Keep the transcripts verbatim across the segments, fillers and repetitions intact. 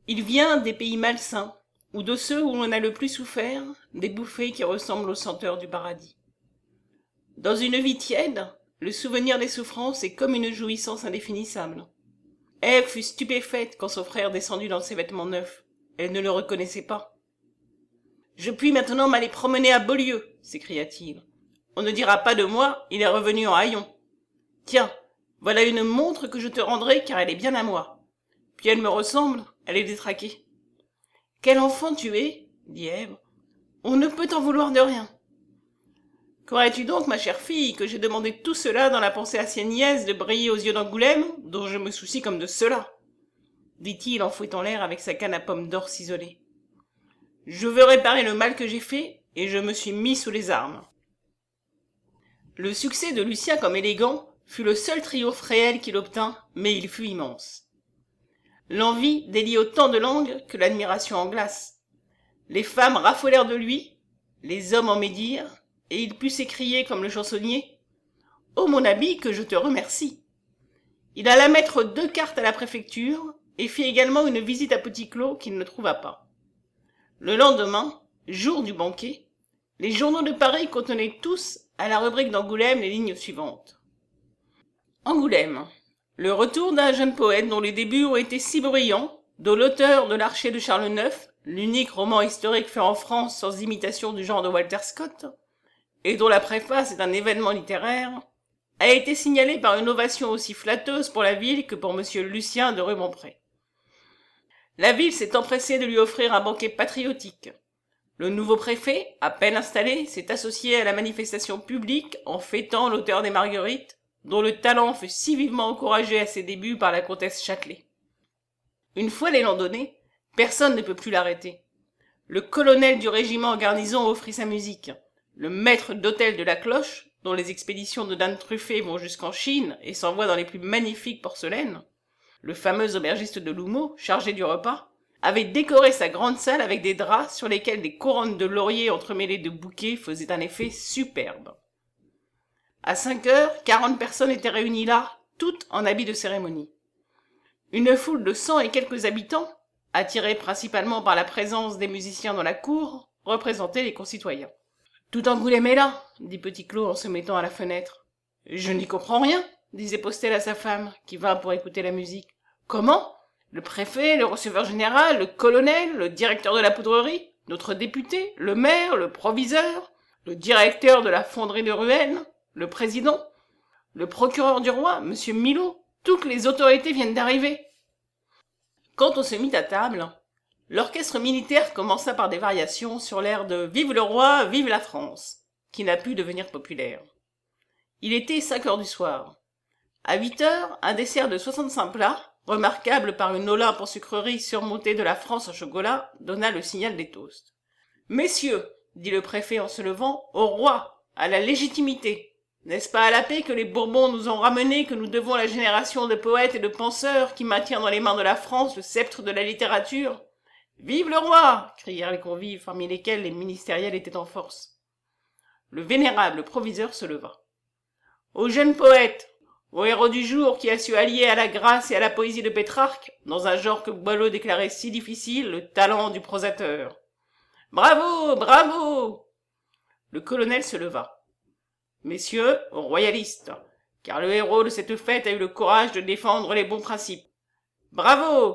Il vient des pays malsains, ou de ceux où l'on a le plus souffert, des bouffées qui ressemblent aux senteurs du paradis. Dans une vie tiède, le souvenir des souffrances est comme une jouissance indéfinissable. Ève fut stupéfaite quand son frère descendit dans ses vêtements neufs. Elle ne le reconnaissait pas. « Je puis maintenant m'aller promener à Beaulieu, s'écria-t-il. On ne dira pas de moi, il est revenu en haillons. Tiens, voilà une montre que je te rendrai car elle est bien à moi. Puis elle me ressemble, elle est détraquée. »« Quel enfant tu es, dit Ève. On ne peut t'en vouloir de rien. »« Croirais-tu donc, ma chère fille, que j'ai demandé tout cela dans la pensée à ses nièces de briller aux yeux d'Angoulême, dont je me soucie comme de cela ?» dit-il en fouettant l'air avec sa canne à pomme d'or ciselée. « Je veux réparer le mal que j'ai fait, et je me suis mis sous les armes. » Le succès de Lucien comme élégant fut le seul triomphe réel qu'il obtint, mais il fut immense. L'envie délie autant de langues que l'admiration en glace. Les femmes raffolèrent de lui, les hommes en médirent, et il put s'écrier comme le chansonnier « Oh mon ami, que je te remercie !» Il alla mettre deux cartes à la préfecture et fit également une visite à Petit-Claud qu'il ne trouva pas. Le lendemain, jour du banquet, les journaux de Paris contenaient tous, à la rubrique d'Angoulême, les lignes suivantes. Angoulême. Le retour d'un jeune poète dont les débuts ont été si brillants, dont l'auteur de l'Archer de Charles neuf, l'unique roman historique fait en France sans imitation du genre de Walter Scott, et dont la préface est un événement littéraire, a été signalé par une ovation aussi flatteuse pour la ville que pour monsieur Lucien de Rubempré. La ville s'est empressée de lui offrir un banquet patriotique. Le nouveau préfet, à peine installé, s'est associé à la manifestation publique en fêtant l'auteur des Marguerites, dont le talent fut si vivement encouragé à ses débuts par la comtesse Châtelet. Une fois l'élan donné, personne ne peut plus l'arrêter. Le colonel du régiment en garnison offrit sa musique. Le maître d'hôtel de la Cloche, dont les expéditions de dames truffées vont jusqu'en Chine et s'envoient dans les plus magnifiques porcelaines, le fameux aubergiste de L'Houmeau, chargé du repas, avait décoré sa grande salle avec des draps sur lesquels des couronnes de laurier entremêlées de bouquets faisaient un effet superbe. À cinq heures, quarante personnes étaient réunies là, toutes en habits de cérémonie. Une foule de cent et quelques habitants, attirés principalement par la présence des musiciens dans la cour, représentait les concitoyens. « Tout Angoulême est là, » dit Petit-Claud en se mettant à la fenêtre. « Je n'y comprends rien, » disait Postel à sa femme, qui vint pour écouter la musique. « Comment ? Le préfet, le receveur général, le colonel, le directeur de la poudrerie, notre député, le maire, le proviseur, le directeur de la fonderie de Ruelle, le président, le procureur du roi, monsieur Milot, toutes les autorités viennent d'arriver. » Quand on se mit à table, l'orchestre militaire commença par des variations sur l'air de « Vive le roi, vive la France », qui n'a pu devenir populaire. Il était cinq heures du soir. À huit heures, un dessert de soixante-cinq plats, remarquable par une Olympe en sucrerie surmontée de la France en chocolat, donna le signal des toasts. « Messieurs, dit le préfet en se levant, au roi, à la légitimité. N'est-ce pas à la paix que les Bourbons nous ont ramenés que nous devons la génération de poètes et de penseurs qui maintient dans les mains de la France le sceptre de la littérature ? Vive le roi » crièrent les convives, parmi lesquels les ministériels étaient en force. Le vénérable proviseur se leva. « Au jeune poète, au héros du jour qui a su allier à la grâce et à la poésie de Pétrarque, dans un genre que Boileau déclarait si difficile, le talent du prosateur. Bravo, bravo !» Le colonel se leva. « Messieurs, aux royalistes, car le héros de cette fête a eu le courage de défendre les bons principes. »« Bravo !»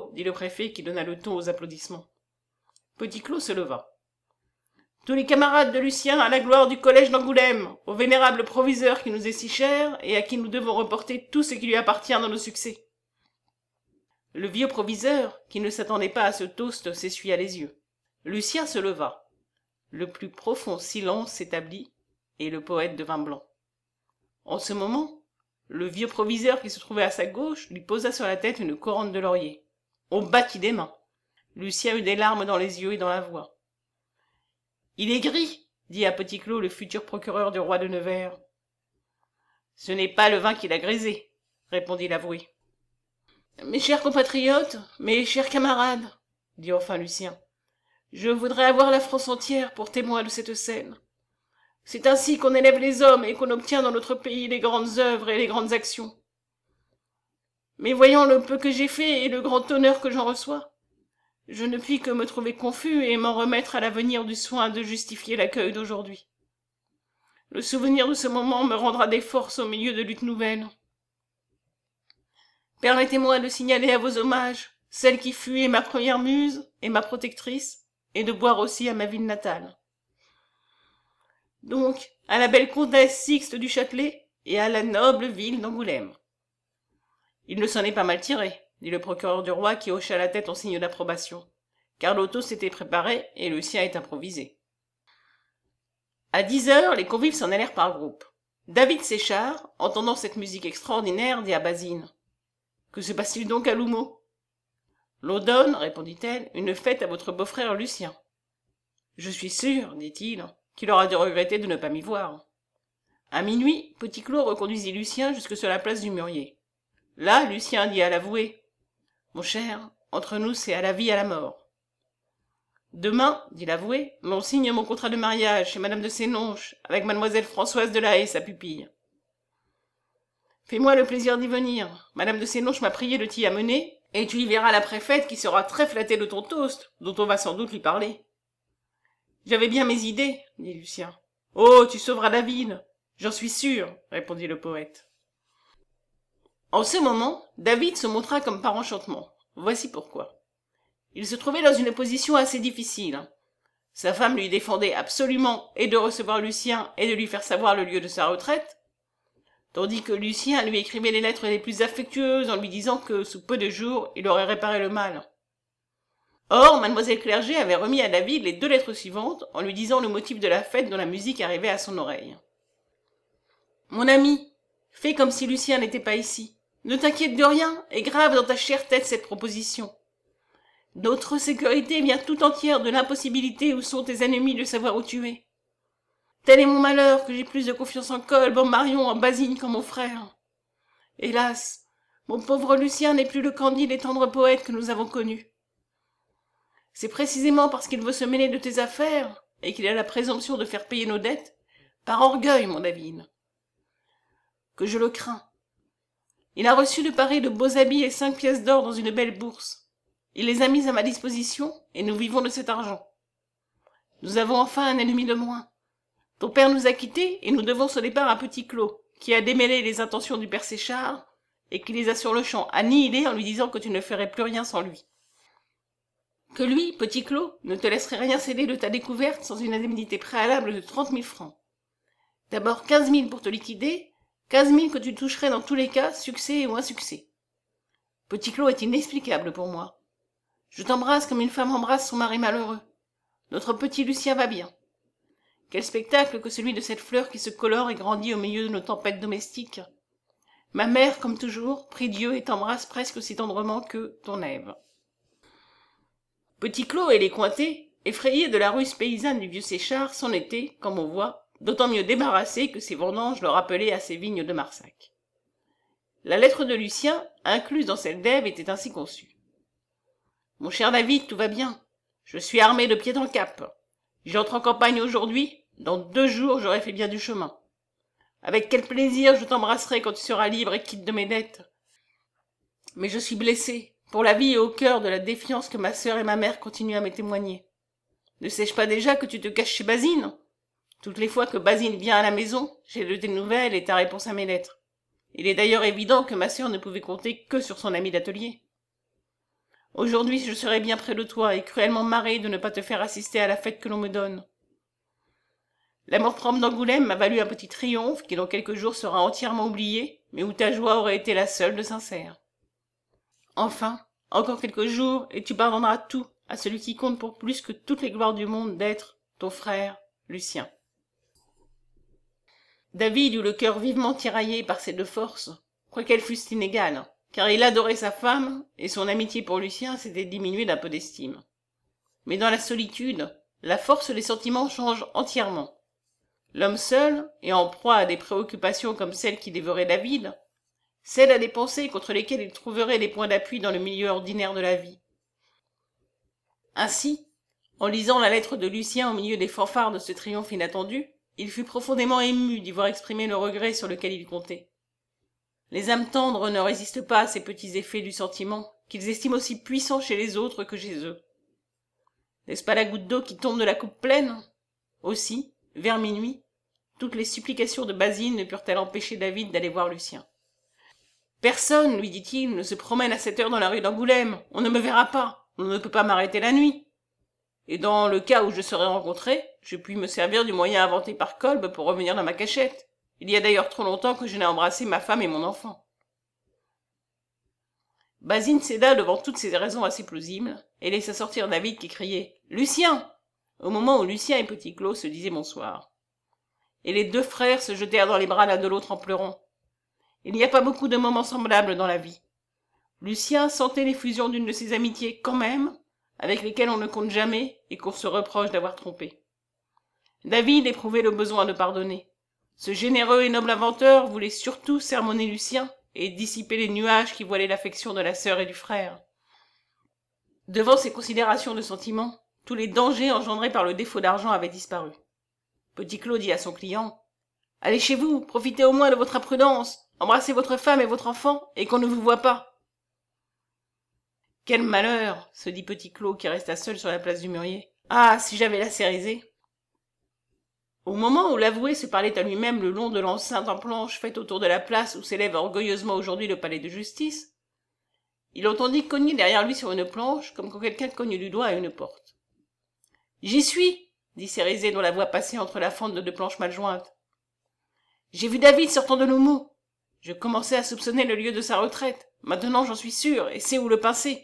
dit le préfet qui donna le ton aux applaudissements. Petit-Claud se leva. « Tous les camarades de Lucien à la gloire du collège d'Angoulême, au vénérable proviseur qui nous est si cher et à qui nous devons reporter tout ce qui lui appartient dans nos succès. » Le vieux proviseur, qui ne s'attendait pas à ce toast, s'essuya les yeux. Lucien se leva. Le plus profond silence s'établit, et le poète devint blanc. En ce moment, le vieux proviseur qui se trouvait à sa gauche lui posa sur la tête une couronne de laurier. On battit des mains. Lucien eut des larmes dans les yeux et dans la voix. « Il est gris, » dit à Petit-Claud le futur procureur du roi de Nevers. « Ce n'est pas le vin qui l'a grisé, » répondit l'avoué. « Mes chers compatriotes, mes chers camarades, » dit enfin Lucien, « je voudrais avoir la France entière pour témoin de cette scène. C'est ainsi qu'on élève les hommes et qu'on obtient dans notre pays les grandes œuvres et les grandes actions. Mais voyant le peu que j'ai fait et le grand honneur que j'en reçois, Je ne puis que me trouver confus et m'en remettre à l'avenir du soin de justifier l'accueil d'aujourd'hui. Le souvenir de ce moment me rendra des forces au milieu de luttes nouvelles. Permettez-moi de signaler à vos hommages celle qui fut ma première muse et ma protectrice, et de boire aussi à ma ville natale. Donc, à la belle comtesse Sixte du Châtelet et à la noble ville d'Angoulême. Il ne s'en est pas mal tiré, dit le procureur du roi qui hocha la tête en signe d'approbation, car l'auto s'était préparé et le sien est improvisé. À dix heures, les convives s'en allèrent par groupe. David Séchard, entendant cette musique extraordinaire, dit à Basine. « Que se passe-t-il donc à L'Houmeau ?»« L'on donne, répondit-elle, une fête à votre beau-frère Lucien. »« Je suis sûr, dit-il, qu'il aura dû regretter de ne pas m'y voir. » À minuit, Petit Claud reconduisit Lucien jusque sur la place du Mûrier. Là, Lucien dit à l'avoué. « Mon cher, entre nous, c'est à la vie et à la mort. »« Demain, dit l'avoué, l'on signe mon contrat de mariage chez madame de Sénonches, avec mademoiselle Françoise de la Haye, sa pupille. »« Fais-moi le plaisir d'y venir. Madame de Sénonches m'a prié de t'y amener, et tu y verras la préfète qui sera très flattée de ton toast, dont on va sans doute lui parler. »« J'avais bien mes idées, dit Lucien. »« Oh, tu sauveras la ville. J'en suis sûr, répondit le poète. En ce moment, David se montra comme par enchantement. Voici pourquoi. Il se trouvait dans une position assez difficile. Sa femme lui défendait absolument et de recevoir Lucien et de lui faire savoir le lieu de sa retraite, tandis que Lucien lui écrivait les lettres les plus affectueuses en lui disant que, sous peu de jours, il aurait réparé le mal. Or, mademoiselle Clerget avait remis à David les deux lettres suivantes en lui disant le motif de la fête dont la musique arrivait à son oreille. « Mon ami, fais comme si Lucien n'était pas ici. Ne t'inquiète de rien et grave dans ta chère tête cette proposition. Notre sécurité vient tout entière de l'impossibilité où sont tes ennemis de savoir où tu es. Tel est mon malheur que j'ai plus de confiance en Kolb, en Marion, en Basine qu'en mon frère. Hélas, mon pauvre Lucien n'est plus le candide et tendre poète que nous avons connu. C'est précisément parce qu'il veut se mêler de tes affaires et qu'il a la présomption de faire payer nos dettes, par orgueil, mon David, que je le crains. Il a reçu de Paris de beaux habits et cinq pièces d'or dans une belle bourse. Il les a mises à ma disposition, et nous vivons de cet argent. Nous avons enfin un ennemi de moins. Ton père nous a quittés, et nous devons ce départ à Petit Claud, qui a démêlé les intentions du père Séchard, et qui les a sur le champ annihilées en lui disant que tu ne ferais plus rien sans lui. Que lui, Petit Claud, ne te laisserait rien céder de ta découverte sans une indemnité préalable de trente mille francs. D'abord quinze mille pour te liquider, quinze mille que tu toucherais dans tous les cas, succès ou insuccès. Petit Claud est inexplicable pour moi. Je t'embrasse comme une femme embrasse son mari malheureux. Notre petit Lucien va bien. Quel spectacle que celui de cette fleur qui se colore et grandit au milieu de nos tempêtes domestiques. Ma mère, comme toujours, prie Dieu et t'embrasse presque aussi tendrement que ton Ève. Petit Claud et les cointés, effrayés de la ruse paysanne du vieux Séchard, s'en étaient, comme on voit, d'autant mieux débarrassés que ses vendanges le rappelaient à ses vignes de Marsac. La lettre de Lucien, incluse dans celle d'Ève, était ainsi conçue. Mon cher David, tout va bien. Je suis armé de pied en cap. J'entre en campagne aujourd'hui. Dans deux jours, j'aurai fait bien du chemin. Avec quel plaisir je t'embrasserai quand tu seras libre et quitte de mes dettes. Mais je suis blessé, pour la vie et au cœur de la défiance que ma sœur et ma mère continuent à me témoigner. Ne sais-je pas déjà que tu te caches chez Basine? Toutes les fois que Basine vient à la maison, j'ai de tes nouvelles et ta réponse à mes lettres. Il est d'ailleurs évident que ma sœur ne pouvait compter que sur son ami d'atelier. Aujourd'hui, je serai bien près de toi et cruellement marré de ne pas te faire assister à la fête que l'on me donne. L'amour-propre d'Angoulême m'a valu un petit triomphe qui dans quelques jours sera entièrement oublié, mais où ta joie aurait été la seule de sincère. Enfin, encore quelques jours et tu pardonneras tout à celui qui compte pour plus que toutes les gloires du monde d'être ton frère Lucien. David eut le cœur vivement tiraillé par ces deux forces, quoiqu'elles fussent inégales, car il adorait sa femme, et son amitié pour Lucien s'était diminuée d'un peu d'estime. Mais dans la solitude, la force des sentiments change entièrement. L'homme seul, et en proie à des préoccupations comme celles qui dévoraient David, cède à des pensées contre lesquelles il trouverait des points d'appui dans le milieu ordinaire de la vie. Ainsi, en lisant la lettre de Lucien au milieu des fanfares de ce triomphe inattendu, il fut profondément ému d'y voir exprimer le regret sur lequel il comptait. Les âmes tendres ne résistent pas à ces petits effets du sentiment, qu'ils estiment aussi puissants chez les autres que chez eux. N'est-ce pas la goutte d'eau qui tombe de la coupe pleine? Aussi, vers minuit, toutes les supplications de Basine ne purent-elles empêcher David d'aller voir Lucien. Personne, lui dit-il, ne se promène à cette heure dans la rue d'Angoulême. On ne me verra pas. On ne peut pas m'arrêter la nuit. Et dans le cas où je serais rencontré, je puis me servir du moyen inventé par Kolb pour revenir dans ma cachette. Il y a d'ailleurs trop longtemps que je n'ai embrassé ma femme et mon enfant. Basine céda devant toutes ces raisons assez plausibles, et laissa sortir David qui criait « Lucien !» au moment où Lucien et Petit Claud se disaient bonsoir. Et les deux frères se jetèrent dans les bras l'un de l'autre en pleurant. Il n'y a pas beaucoup de moments semblables dans la vie. Lucien sentait l'effusion d'une de ces amitiés quand même, avec lesquelles on ne compte jamais et qu'on se reproche d'avoir trompé. David éprouvait le besoin de pardonner. Ce généreux et noble inventeur voulait surtout sermonner Lucien et dissiper les nuages qui voilaient l'affection de la sœur et du frère. Devant ces considérations de sentiment, tous les dangers engendrés par le défaut d'argent avaient disparu. Petit Claud dit à son client « Allez chez vous, profitez au moins de votre imprudence, embrassez votre femme et votre enfant, et qu'on ne vous voie pas. » Quel malheur, se dit Petit Claud qui resta seul sur la place du mûrier. Ah, si j'avais la Cérisée. Au moment où l'avoué se parlait à lui-même le long de l'enceinte en planche faite autour de la place où s'élève orgueilleusement aujourd'hui le palais de justice, il entendit cogner derrière lui sur une planche comme quand quelqu'un cogne du doigt à une porte. « J'y suis !» dit Cérisée dont la voix passait entre la fente de deux planches mal jointes. « J'ai vu David sortant de l'houmeau. Je commençais à soupçonner le lieu de sa retraite. Maintenant j'en suis sûr et sais où le pincer.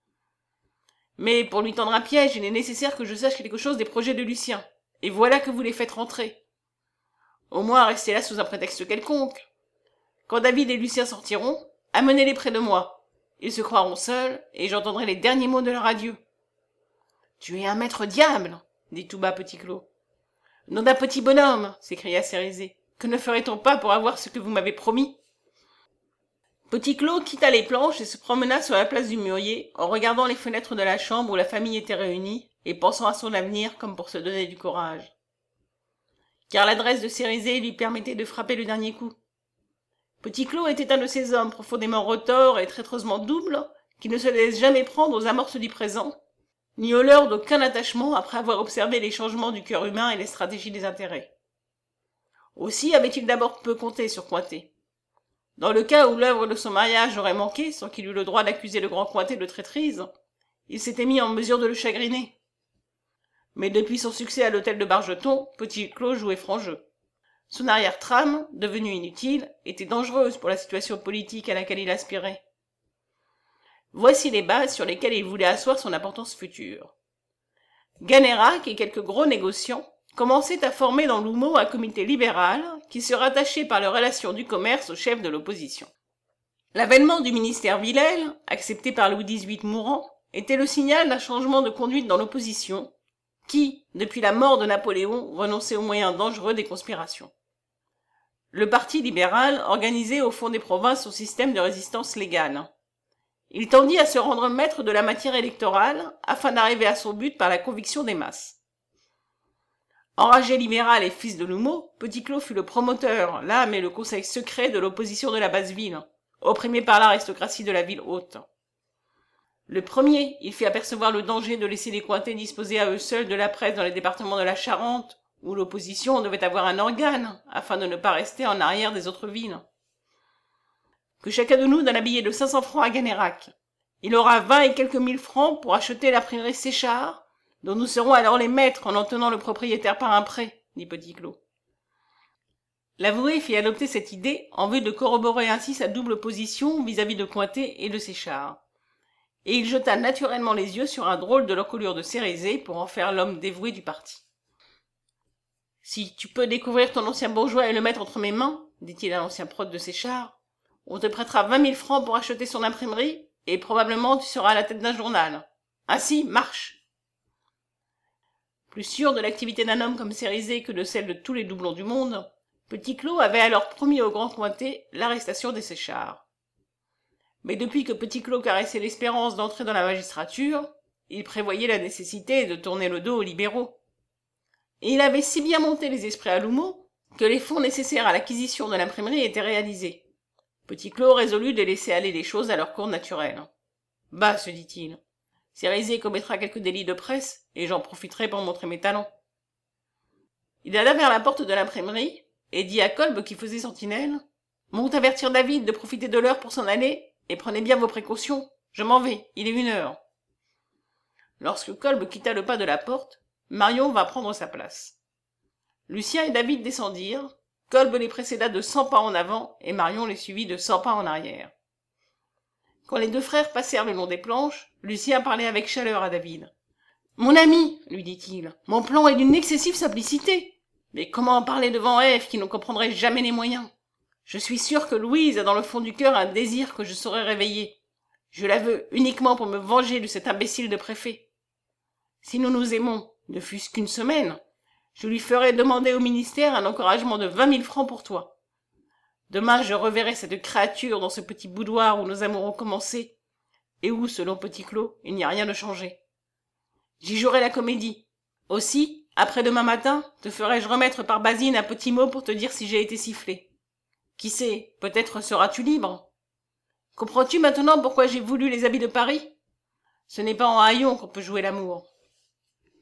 Mais pour lui tendre un piège, il est nécessaire que je sache quelque chose des projets de Lucien. Et voilà que vous les faites rentrer. Au moins restez là sous un prétexte quelconque. Quand David et Lucien sortiront, amenez-les près de moi. Ils se croiront seuls, et j'entendrai les derniers mots de leur adieu. »« Tu es un maître diable !» dit tout bas Petit Claud. « Nom d'un petit bonhomme !» s'écria Cérisée. « Que ne ferait-on pas pour avoir ce que vous m'avez promis ?» Petit Claud quitta les planches et se promena sur la place du mûrier, en regardant les fenêtres de la chambre où la famille était réunie, et pensant à son avenir comme pour se donner du courage. Car l'adresse de Cérisée lui permettait de frapper le dernier coup. Petit Claud était un de ces hommes profondément retors et traîtreusement doubles, qui ne se laissent jamais prendre aux amorces du présent, ni aux leurres d'aucun attachement après avoir observé les changements du cœur humain et les stratégies des intérêts. Aussi avait-il d'abord peu compté sur Cointet. Dans le cas où l'œuvre de son mariage aurait manqué sans qu'il eût le droit d'accuser le grand Cointet de traîtrise, il s'était mis en mesure de le chagriner. Mais depuis son succès à l'hôtel de Bargeton, Petit Claud jouait franc jeu. Son arrière-trame, devenue inutile, était dangereuse pour la situation politique à laquelle il aspirait. Voici les bases sur lesquelles il voulait asseoir son importance future. Ganneyrac et quelques gros négociants commençaient à former dans l'Houmeau un comité libéral qui se rattachait par leurs relations du commerce au chef de l'opposition. L'avènement du ministère Villèle, accepté par Louis dix-huit mourant, était le signal d'un changement de conduite dans l'opposition, qui, depuis la mort de Napoléon, renonçait aux moyens dangereux des conspirations. Le parti libéral organisait au fond des provinces son système de résistance légale. Il tendit à se rendre maître de la matière électorale afin d'arriver à son but par la conviction des masses. Enragé libéral et fils de l'Houmeau, Petit Claud fut le promoteur, l'âme et le conseil secret de l'opposition de la basse ville, opprimée par l'aristocratie de la ville haute. Le premier, il fit apercevoir le danger de laisser les Cointets disposer à eux seuls de la presse dans les départements de la Charente, où l'opposition devait avoir un organe, afin de ne pas rester en arrière des autres villes. Que chacun de nous donne un billet de cinq cents francs à Ganneyrac. Il aura vingt et quelques mille francs pour acheter l'imprimerie Séchard, dont nous serons alors les maîtres en en tenant le propriétaire par un prêt, dit Petit Claud. L'avoué fit adopter cette idée en vue de corroborer ainsi sa double position vis-à-vis de Cointet et de Séchard. Et il jeta naturellement les yeux sur un drôle de l'encolure de Cérisée pour en faire l'homme dévoué du parti. « Si tu peux découvrir ton ancien bourgeois et le mettre entre mes mains, dit-il à l'ancien prote de Séchard, on te prêtera vingt mille francs pour acheter son imprimerie, et probablement tu seras à la tête d'un journal. Ainsi, marche !» Plus sûr de l'activité d'un homme comme Cérisée que de celle de tous les doublons du monde, Petit Claud avait alors promis au grand Cointet l'arrestation des Séchards. Mais depuis que Petit Claud caressait l'espérance d'entrer dans la magistrature, il prévoyait la nécessité de tourner le dos aux libéraux. Et il avait si bien monté les esprits à l'Houmeau que les fonds nécessaires à l'acquisition de l'imprimerie étaient réalisés. Petit Claud résolut de laisser aller les choses à leur cours naturel. « Bah, se dit-il, Cérizet commettra quelques délits de presse, et j'en profiterai pour montrer mes talents. Il alla vers la porte de l'imprimerie, et dit à Kolb qui faisait sentinelle, « Monte avertir David de profiter de l'heure pour s'en aller, et prenez bien vos précautions. Je m'en vais, il est une heure. » Lorsque Kolb quitta le pas de la porte, Marion vint prendre sa place. Lucien et David descendirent, Kolb les précéda de cent pas en avant, et Marion les suivit de cent pas en arrière. Quand les deux frères passèrent le long des planches, Lucien parlait avec chaleur à David. « Mon ami, lui dit-il, mon plan est d'une excessive simplicité. Mais comment en parler devant Ève qui ne comprendrait jamais les moyens? Je suis sûr que Louise a dans le fond du cœur un désir que je saurais réveiller. Je la veux uniquement pour me venger de cet imbécile de préfet. Si nous nous aimons, ne fût-ce qu'une semaine, je lui ferai demander au ministère un encouragement de vingt mille francs pour toi. Demain, je reverrai cette créature dans ce petit boudoir où nos amours ont commencé, et où, selon Petit Claud, il n'y a rien de changé. J'y jouerai la comédie. Aussi, après-demain matin, te ferai-je remettre par Basine un petit mot pour te dire si j'ai été sifflé. Qui sait, peut-être seras-tu libre. Comprends-tu maintenant pourquoi j'ai voulu les habits de Paris? Ce n'est pas en haillons qu'on peut jouer l'amour.